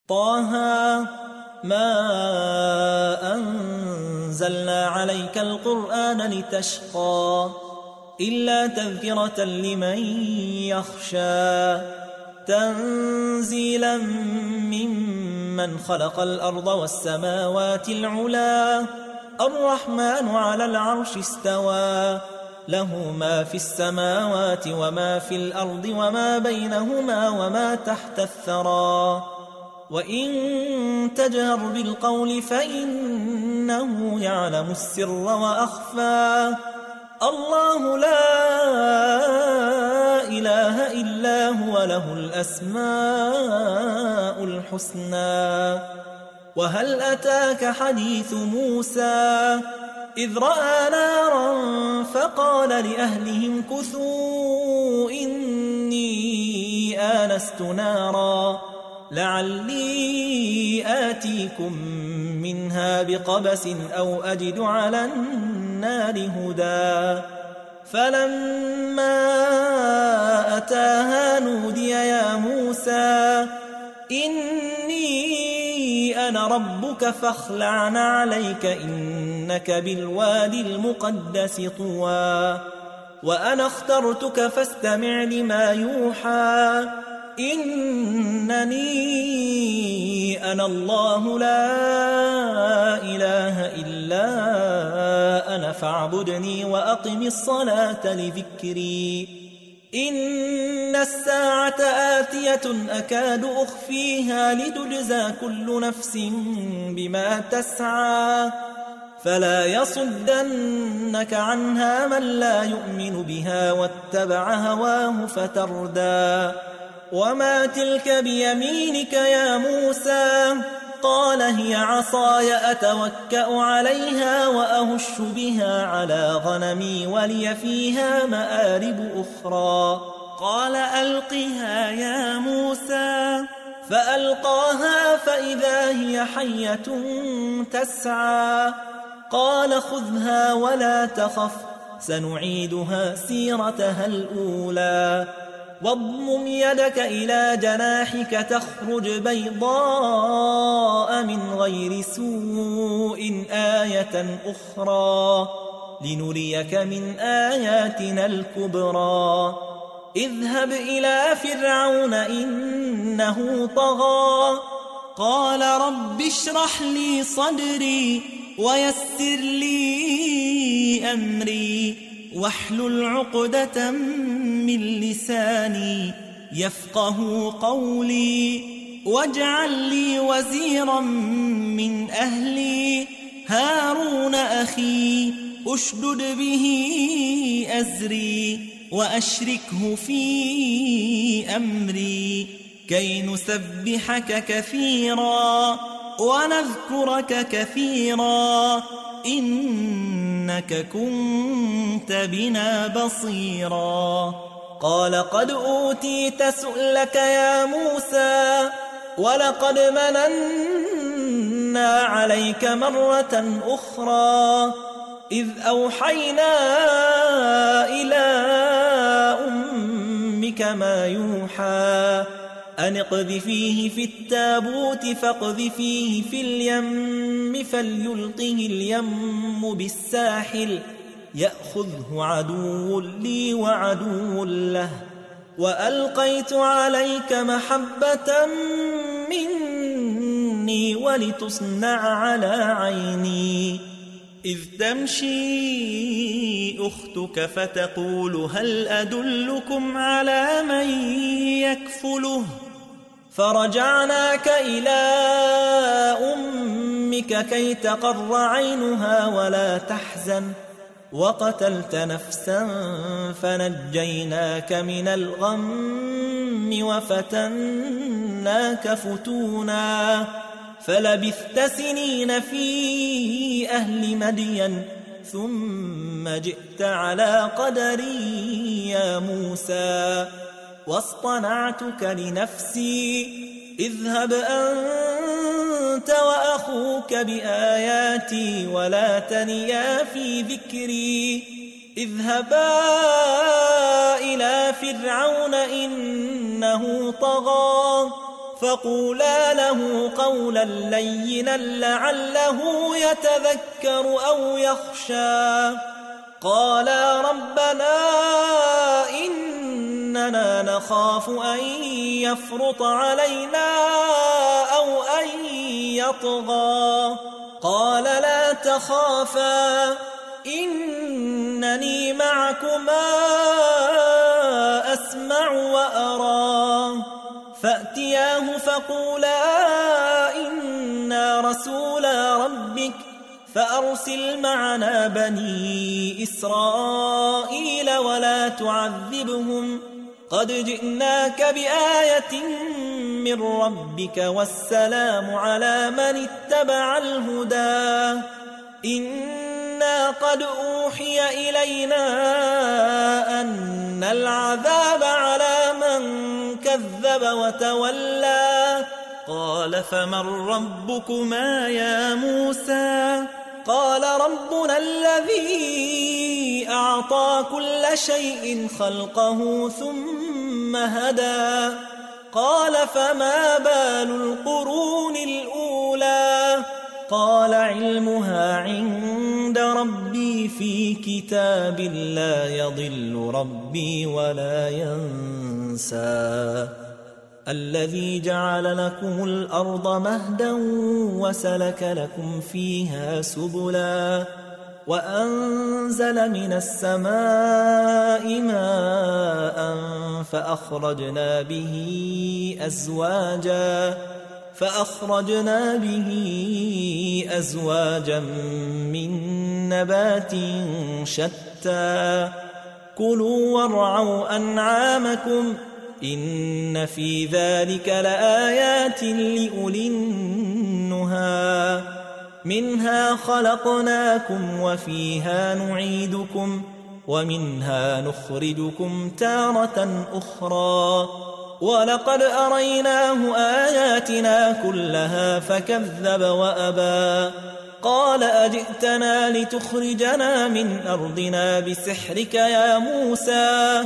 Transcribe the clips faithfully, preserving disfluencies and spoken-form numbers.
طه ما أنزلنا عليك القرآن لتشقى إلا تذكرة لمن يخشى تنزيلا ممن خلق الأرض والسماوات العلا الرحمن على العرش استوى له ما في السماوات وما في الأرض وما بينهما وما تحت الثرى وإن تجهر بالقول فإنه يعلم السر وأخفى الله لا إله إلا هو له الأسماء الحسنى وهل أتاك حديث موسى إذ رأى نارا فقال لأهلهم كثوا إني آنست نارا لعلي آتيكم منها بقبس أو أجد على النار هدى فلما أتاها نودي يا موسى إني أنا ربك فاخلع عليك إنك بالوادي المقدس طوى وأنا اخترتك فاستمع لما يوحى إنني أنا الله لا إله إلا أنا فاعبدني وأقم الصلاة لذكري إن الساعة آتية أكاد أخفيها لتجزى كل نفس بما تسعى فلا يصدنك عنها من لا يؤمن بها واتبع هواه فتردى وما تلك بيمينك يا موسى قال هي عصاي أتوكأ عليها وأهش بها على غنمي ولي فيها مآرب أخرى قال ألقها يا موسى فألقاها فإذا هي حية تسعى قال خذها ولا تخف سنعيدها سيرتها الأولى واضمم يدك إلى جناحك تخرج بيضاء من غير سوء آية أخرى لنريك من آياتنا الكبرى اذهب إلى فرعون إنه طغى قال رب اشرح لي صدري ويسر لي أمري واحلل عقدة من لساني يفقه قولي واجعل لي وزيرا من أهلي هارون أخي أشدد به أزري وأشركه في أمري كي نسبحك كثيرا ونذكرك كثيرا إنك كنت بنا بصيرا قال قد أوتيت سؤلك يا موسى ولقد مننا عليك مرة أخرى إذ أوحينا إلى أمك ما يوحى أن اقذفيه في التابوت فاقذفيه في اليم فليلقه اليم بالساحل يأخذه عدو لي وعدو له وألقيت عليك محبة مني ولتصنع على عيني إذ تمشي أختك فتقول هل أدلكم على من يكفله فرجعناك إلى أمك كي تقر عينها ولا تحزن وقتلت نفسا فنجيناك من الغم وفتناك فتونا فلبثت سنين في أهل مدين ثم جئت على قدري يا موسى واصطنعتك لنفسي اذهب أنت وأخوك بآياتي ولا تنيا في ذكري اذهبا إلى فرعون إنه طغى فقولا له قولا لينا لعله يتذكر أو يخشى. قالا ربنا إننا نخاف أن يفرط علينا أو أن يطغى. قال لا تخافا إنني معكما أسمع وأرى. فأتياه فقولا إنا رسولا ربك فأرسل معنا بني إسرائيل ولا تعذبهم قد جئناك بآية من ربك والسلام على من اتبع الهدى. إنا قد أوحي إلينا أن العذاب على من كذب وتولى. قال فمن ربكما يا موسى؟ قال ربنا الذي أعطى كل شيء خلقه ثم هدى. قال فما بال القرون الأولى؟ قال علمها عند ربي في كتاب لا يضل ربي ولا ينسى. الذي جعل لكم الأرض مهدا وسلك لكم فيها سبلا وأنزل من السماء ماء فأخرجنا به أزواجا فأخرجنا به أزواجا من نبات شتى. كلوا وارعوا أنعامكم إن في ذلك لآيات لأولي النهى. منها خلقناكم وفيها نعيدكم ومنها نخرجكم تارة أخرى. ولقد أريناه آياتنا كلها فكذب وأبى. قال أجئتنا لتخرجنا من أرضنا بسحرك يا موسى؟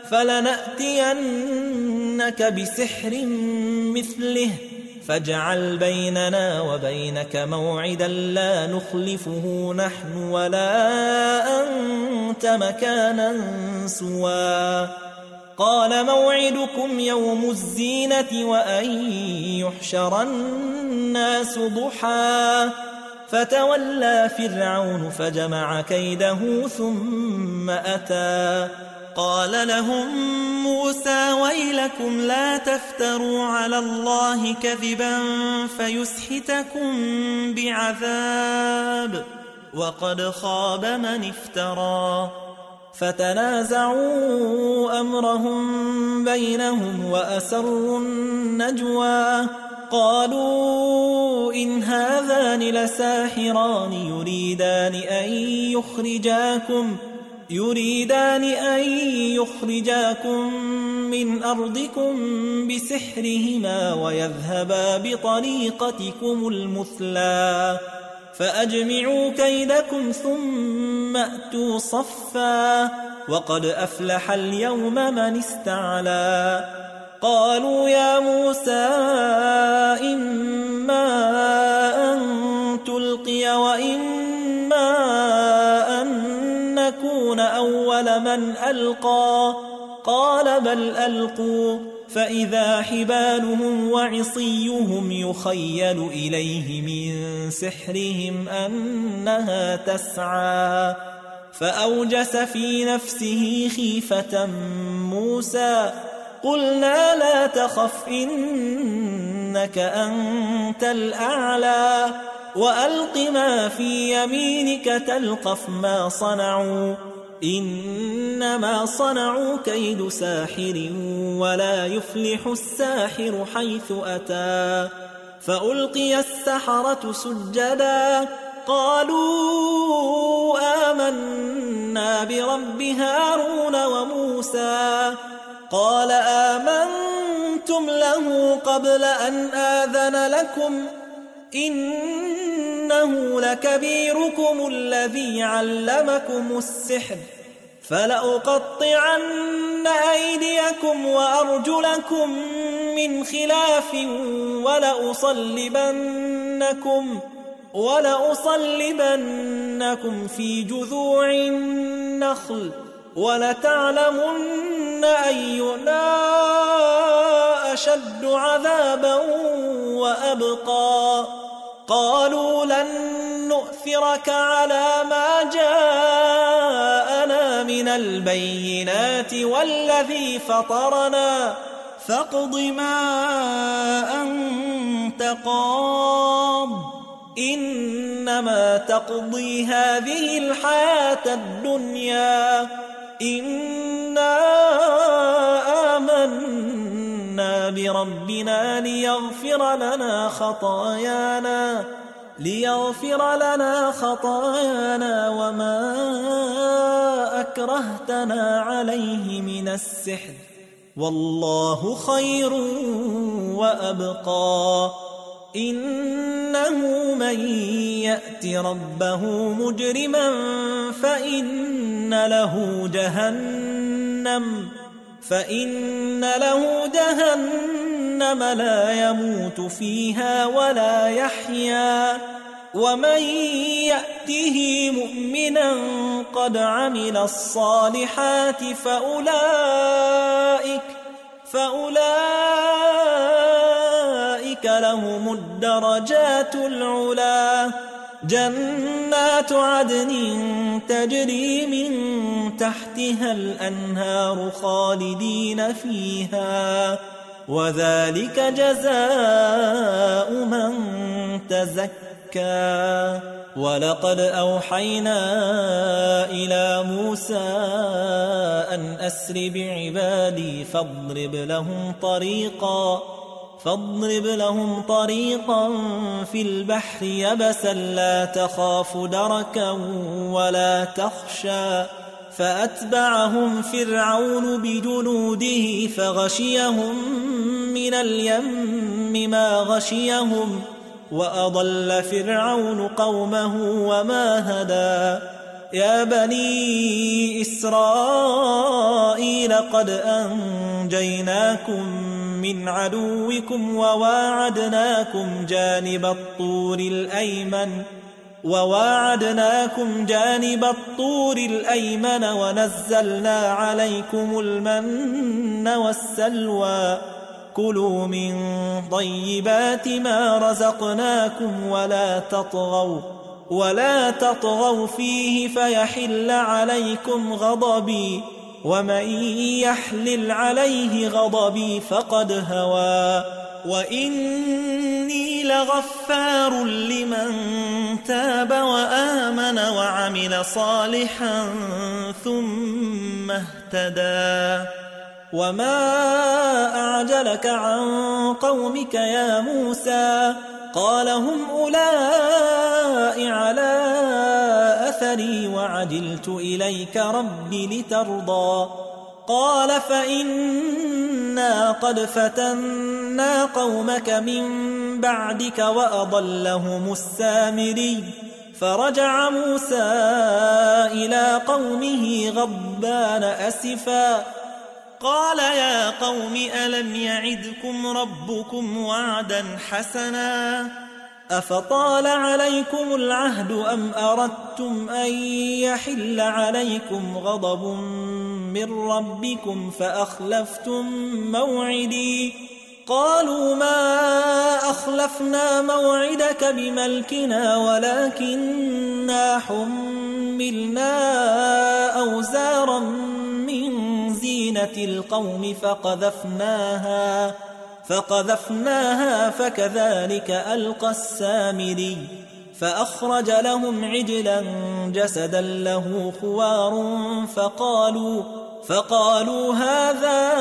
فلنأتينك بسحر مثله فاجعل بيننا وبينك موعدا لا نخلفه نحن ولا أنت مكانا سوى. قال موعدكم يوم الزينة وأن يحشر الناس ضحى. فتولى فرعون فجمع كيده ثم أتى. قال لهم موسى ويلكم لا تفتروا على الله كذبا فيسحتكم بعذاب وقد خاب من افترى. فتنازعوا أمرهم بينهم وأسروا النجوى. قالوا إن هذان لساحران يريدان أن يخرجاكم يريدان أن يخرجاكم من أرضكم بسحرهما ويذهبا بطريقتكم المثلى. فأجمعوا كيدكم ثم أتوا صفا وقد أفلح اليوم من استعلى. قالوا يا موسى إما أن تلقي وإما أن نكون أول من ألقى. قال بل ألقوا فإذا حبالهم وعصيهم يخيل إليه من سحرهم أنها تسعى. فأوجس في نفسه خيفة موسى. قلنا لا تخف إنك أنت الأعلى وألق ما في يمينك تلقف ما صنعوا إنما صنعوا كيد ساحر ولا يفلح الساحر حيث أتى. فألقي السحرة سجدا قالوا آمنا برب هارون وموسى. قال آمنتم له قبل أن آذن لكم إنه لكبيركم الذي علمكم السحر فلأقطعن أيديكم وأرجلكم من خلاف ولأصلبنكم ولأصلبنكم في جذوع النخل ولتعلمن أينا أشد عذابا وأبقى قالوا لن نؤثرك على ما جاءنا من البينات والذي فطرنا فاقض ما أنت قاض إنما تقضي هذه الحياة الدنيا إنا آمنا بربنا ليغفر لنا خطايانا ليغفر لنا خطايانا وما أكرهتنا عليه من السحر والله خير وأبقى إنه من يأت ربه مجرما فإن له جهنم فإن له جهنم لا يموت فيها ولا يحيا ومن يأته مؤمنا قد عمل الصالحات فأولئك فأولئك لهم الدرجات العلا جنات عدن تجري من تحتها الأنهار خالدين فيها وذلك جزاء من تزكى ولقد أوحينا إلى موسى أن أسر بعبادي فاضرب لهم طريقا فاضرب لهم طريقا في البحر يبسا لا تخاف دركا ولا تخشى فأتبعهم فرعون بجنوده فغشيهم من اليم ما غشيهم وأضل فرعون قومه وما هدى يا بني إسرائيل قد أنجيناكم من عدوكم وواعدناكم جانب الطور الأيمن وواعدناكم جانب الطور الأيمن ونزلنا عليكم المن والسلوى كلوا من طيبات ما رزقناكم ولا تطغوا ولا تطغوا فيه فيحل عليكم غضبي ومن يحلل عليه غضبي فقد هوى وإني لغفار لمن تاب وآمن وعمل صالحا ثم اهتدى وما أعجلك عن قومك يا موسى قال هم أولئك على أثري وعجلت إليك رب لترضى قال فإنا قد فتنا قومك من بعدك وأضلهم السامري فرجع موسى إلى قومه غضبان أسفا قال يا قوم ألم يعدكم ربكم وعدا حسنا أفطال عليكم العهد أم أردتم أن يحل عليكم غضب من ربكم فأخلفتم موعدي قالوا ما أخلفنا موعدك بملكنا ولكننا حملنا أوزارا من زينة القوم فقذفناها فقذفناها فكذلك ألقى السامري فأخرج لهم عجلا جسدا له خوار فقالوا فقالوا هذا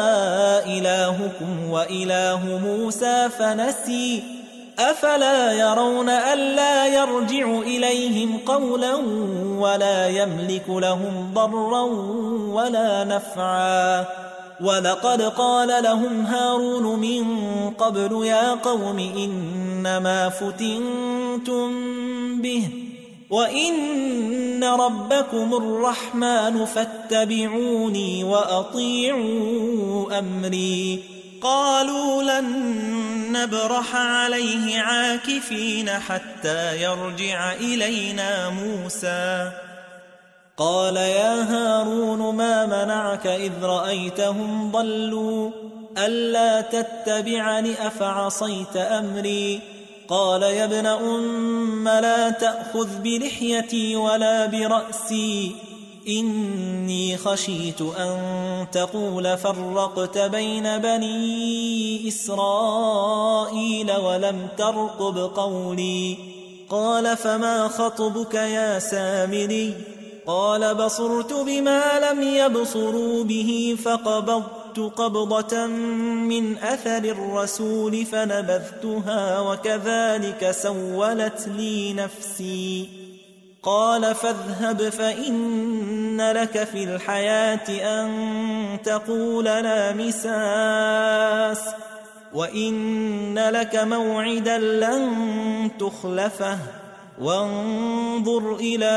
إلهكم وإله موسى فنسي أفلا يرون ألا يرجع إليهم قولا ولا يملك لهم ضرا ولا نفعا ولقد قال لهم هارون من قبل يا قوم إنما فتنتم به وإن ربكم الرحمن فاتبعوني وأطيعوا أمري قالوا لن نبرح عليه عاكفين حتى يرجع إلينا موسى قال يا هارون ما منعك إذ رأيتهم ضلوا ألا تتبعني أفعصيت أمري قال يا ابن أم لا تأخذ بلحيتي ولا برأسي إني خشيت أن تقول فرقت بين بني إسرائيل ولم ترقب قولي قال فما خطبك يا سامري قال بصرت بما لم يبصروا به فقبضت قبضة من أثر الرسول فنبذتها وكذلك سولت لي نفسي قال فاذهب فإن لك في الحياة أن تقول لا مساس وإن لك موعدا لن تخلفه وانظر إلى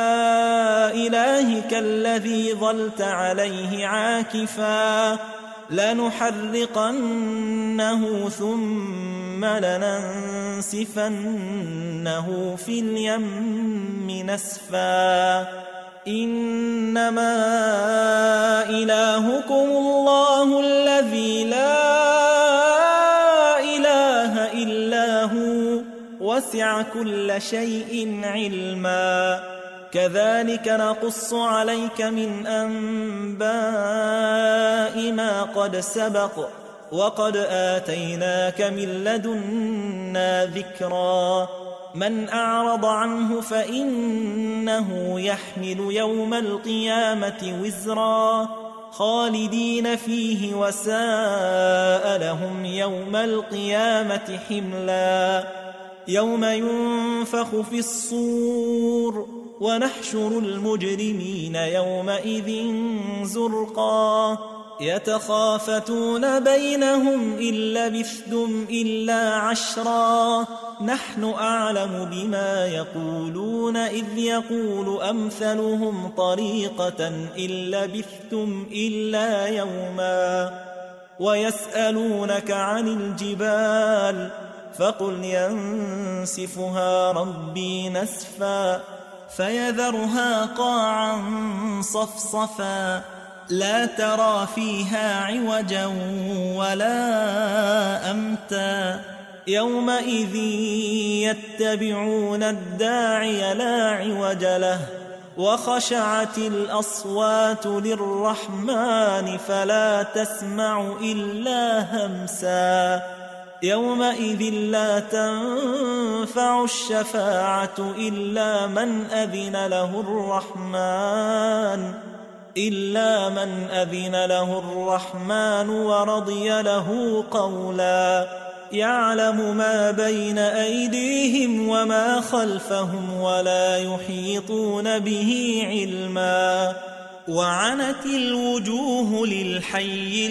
إلهك الذي ظلت عليه عاكفا لنحرقنه ثم لننسفنه في اليم نسفا إنما إلهكم الله الذي لا إله إلا هو وسع كل شيء علما كذلك نقص عليك من أنباء ما قد سبق وقد آتيناك من لدنا ذكرا من أعرض عنه فإنه يحمل يوم القيامة وزرا خالدين فيه وساء لهم يوم القيامة حملا يوم ينفخ في الصور ونحشر المجرمين يومئذ زرقا يتخافتون بينهم إن لبثتم إلا عشرا نحن أعلم بما يقولون إذ يقول أمثلهم طريقة إن لبثتم إلا يوما ويسألونك عن الجبال فقل ينسفها ربي نسفا فيذرها قاعا صفصفا لا ترى فيها عوجا ولا أمتا يومئذ يتبعون الداعي لا عوج له وخشعت الأصوات للرحمن فلا تسمع إلا همسا يومئذ لا تنفع الشفاعة إلا من أذن له الرحمن إلا من أذن له الرحمن ورضي له قولا يعلم ما بين أيديهم وما خلفهم ولا يحيطون به علما وعنت الوجوه للحي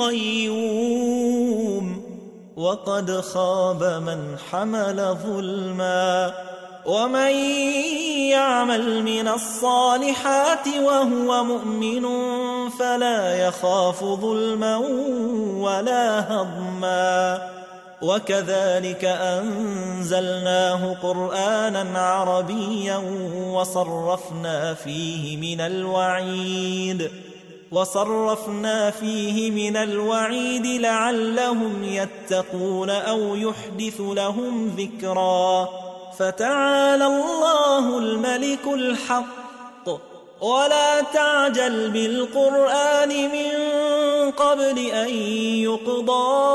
القيوم وقد خاب من حمل ظلما ومن يعمل من الصالحات وهو مؤمن فلا يخاف ظلما ولا هضما وكذلك أنزلناه قرآنا عربيا وصرفنا فيه من الوعيد وصرفنا فيه من الوعيد لعلهم يتقون أو يحدث لهم ذكرا فتعالى الله الملك الحق ولا تعجل بالقرآن من قبل أن يقضى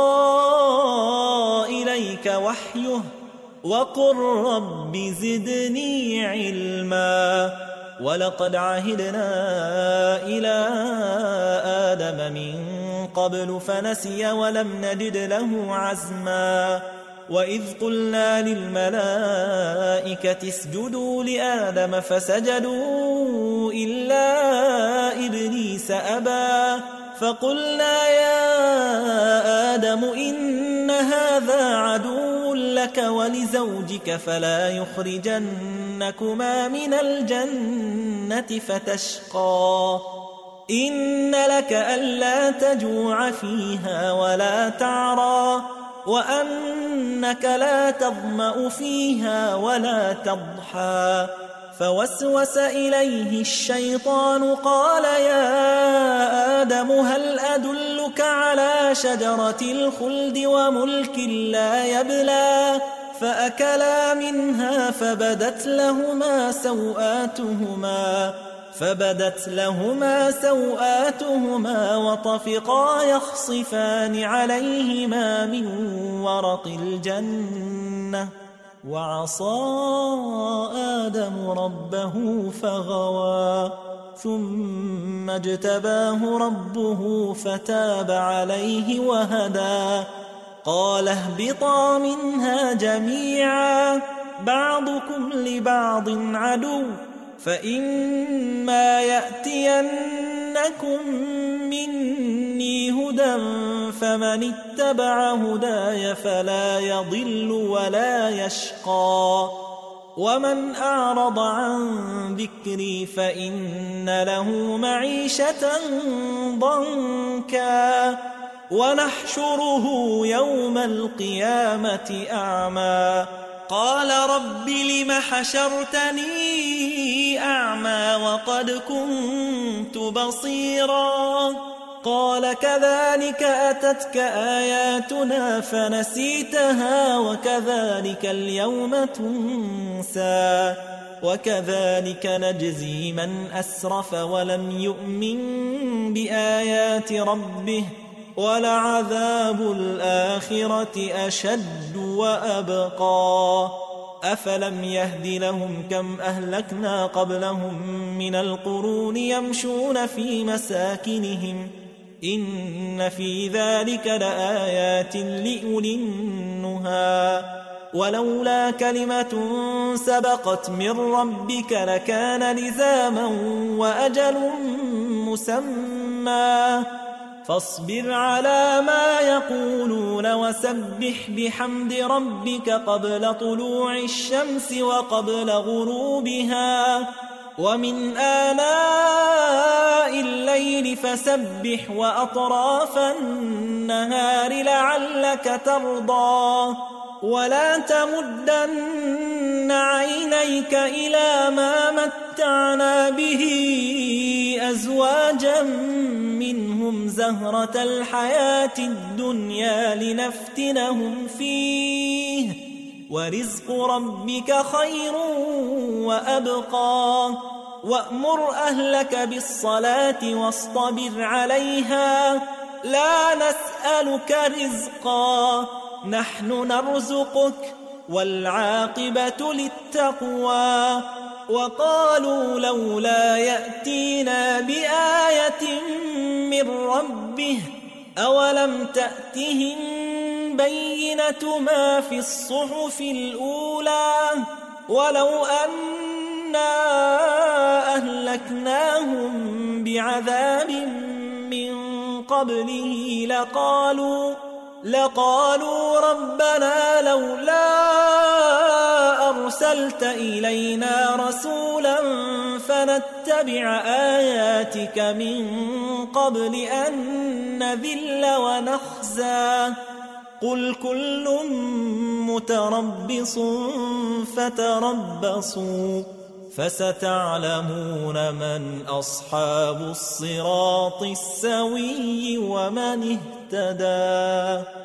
إليك وحيه وقل رب زدني علما ولقد عهدنا إلى آدم من قبل فنسي ولم نجد له عزما وإذ قلنا للملائكة اسجدوا لآدم فسجدوا إلا إبليس أبى فقلنا يا آدم إن هذا عدو لك ولزوجك فلا يخرجنكما من الجنة فتشقى إن لك ألا تجوع فيها ولا تعرى وأنك لا تظمأ فيها ولا تضحى فوسوس إليه الشيطان قال يا آدم هل أدلك على شجرة الخلد وملك لا يبلى فأكلا منها فبدت لهما سوآتهما فبدت لهما سوآتهما وطفقا يخصفان عليهما من ورق الجنة وعصى آدم ربه فغوى ثم اجتباه ربه فتاب عليه وهدى قال اهبطا منها جميعا بعضكم لبعض عدو فإما يأتينكم مني هدى فمن اتبع هداي فلا يضل ولا يشقى ومن أعرض عن ذكري فإن له معيشة ضنكا ونحشره يوم القيامة أعمى قال رب لم حشرتني أعمى وقد كنت بصيرا قال كذلك أتتك آياتنا فنسيتها وكذلك اليوم تنسى وكذلك نجزي من أسرف ولم يؤمن بآيات ربه ولعذاب الآخرة أشد وأبقى أفلم يهد لهم كم أهلكنا قبلهم من القرون يمشون في مساكنهم إن في ذلك لآيات لأولي النهى ولولا كلمة سبقت من ربك لكان لزاما وأجل مسمى فاصبر على ما يقولون وسبح بحمد ربك قبل طلوع الشمس وقبل غروبها ومن آناء الليل فسبح وأطراف النهار لعلك ترضى ولا تمدن عينيك إلى ما متعنا به أزواجا منهم زهرة الحياة الدنيا لنفتنهم فيه ورزق ربك خير وأبقى وأمر أهلك بالصلاة واصطبر عليها لا نسألك رزقا نحن نرزقك والعاقبة للتقوى وقالوا لولا يأتينا بآية من ربه أولم تأتهم بينة ما في الصحف الأولى ولو أنا أهلكناهم بعذاب من قبله لقالوا لقالوا ربنا لولا أرسلت إلينا رسولا فنتبع آياتك من قبل أن نذل ونخزى قل كل متربص فتربصوا فستعلمون من أصحاب الصراط السوي ومن اهتدى